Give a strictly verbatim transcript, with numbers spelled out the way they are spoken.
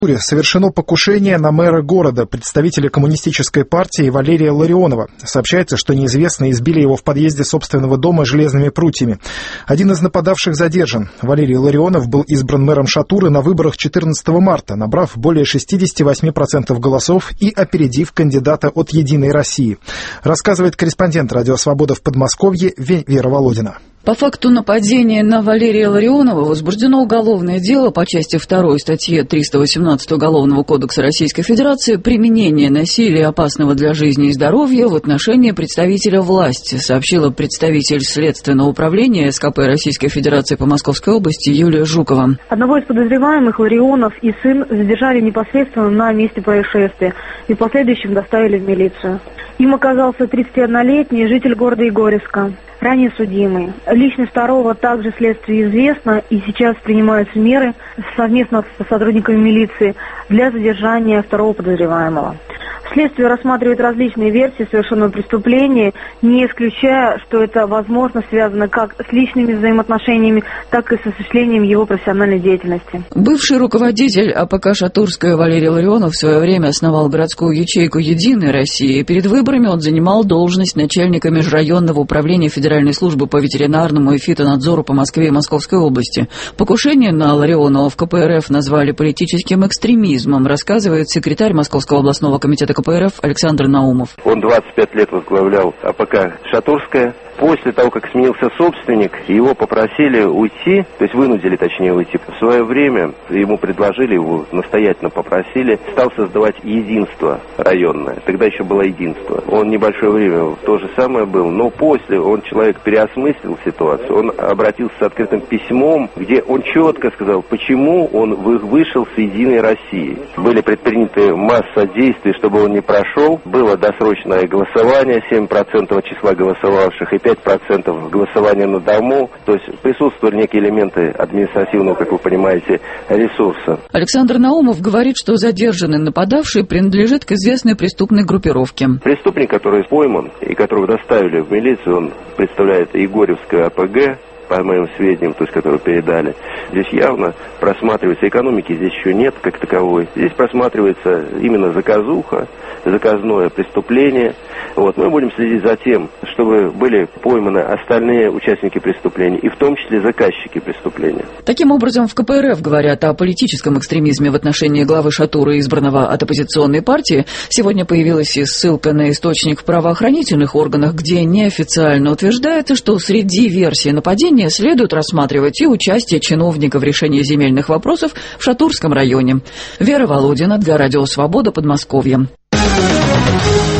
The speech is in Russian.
Совершено покушение на мэра города, представителя коммунистической партии Валерия Ларионова. Сообщается, что неизвестные избили его в подъезде собственного дома железными прутьями. Один из нападавших задержан. Валерий Ларионов был избран мэром Шатуры на выборах четырнадцатого марта, набрав более шестьдесят восемь процентов голосов и опередив кандидата от «Единой России». Рассказывает корреспондент «Радио Свобода» в Подмосковье Вера Володина. По факту нападения на Валерия Ларионова возбуждено уголовное дело по части второй статьи триста восемнадцать Уголовного кодекса Российской Федерации «Применение насилия, опасного для жизни и здоровья в отношении представителя власти», сообщила представитель Следственного управления СКП Российской Федерации по Московской области Юлия Жукова. Одного из подозреваемых, Ларионов и сын, задержали непосредственно на месте происшествия и в последующем доставили в милицию. Им оказался тридцатиоднолетний житель города Егорьевска, ранее судимый. Личность второго также следствию известна, и сейчас принимаются меры совместно с сотрудниками милиции для задержания второго подозреваемого. Следствие рассматривает различные версии совершенного преступления, не исключая, что это, возможно, связано как с личными взаимоотношениями, так и с осуществлением его профессиональной деятельности. Бывший руководитель АПК «Шатурская» Валерий Ларионов в свое время основал городскую ячейку «Единой России». Перед выборами он занимал должность начальника межрайонного управления Федеральной службы по ветеринарному и фитонадзору по Москве и Московской области. Покушение на Ларионова в ка пэ эр эф назвали политическим экстремизмом, рассказывает секретарь Московского областного комитета ка пэ эр эф Александр Наумов. Он двадцать пять лет возглавлял АПК «Шатурская». После того, как сменился собственник, его попросили уйти, то есть вынудили, точнее, уйти. В свое время ему предложили, его настоятельно попросили, стал создавать единство районное. Тогда еще было единство. Он небольшое время то же самое был, но после он, человек, переосмыслил ситуацию. Он обратился с открытым письмом, где он четко сказал, почему он вышел с «Единой России». Были предприняты масса действий, чтобы он не прошел. Было досрочное голосование, семь процентов числа голосовавших и пять процентов голосования на дому. То есть присутствовали некие элементы административного, как вы понимаете, ресурса. Александр Наумов говорит, что задержанный нападавший принадлежит к известной преступной группировке. Преступник, который пойман и которого доставили в милицию, он представляет Егорьевское а пэ гэ, по моим сведениям, то есть, которые передали. Здесь явно просматривается, экономики здесь еще нет как таковой. Здесь просматривается именно заказуха, заказное преступление. Вот. Мы будем следить за тем, чтобы были пойманы остальные участники преступления, и в том числе заказчики преступления. Таким образом, в ка пэ эр эф говорят о политическом экстремизме в отношении главы Шатуры, избранного от оппозиционной партии. Сегодня появилась и ссылка на источник в правоохранительных органах, где неофициально утверждается, что среди версий нападения следует рассматривать и участие чиновников в решении земельных вопросов в Шатурском районе. Вера Володина для Радио Свобода, Подмосковье.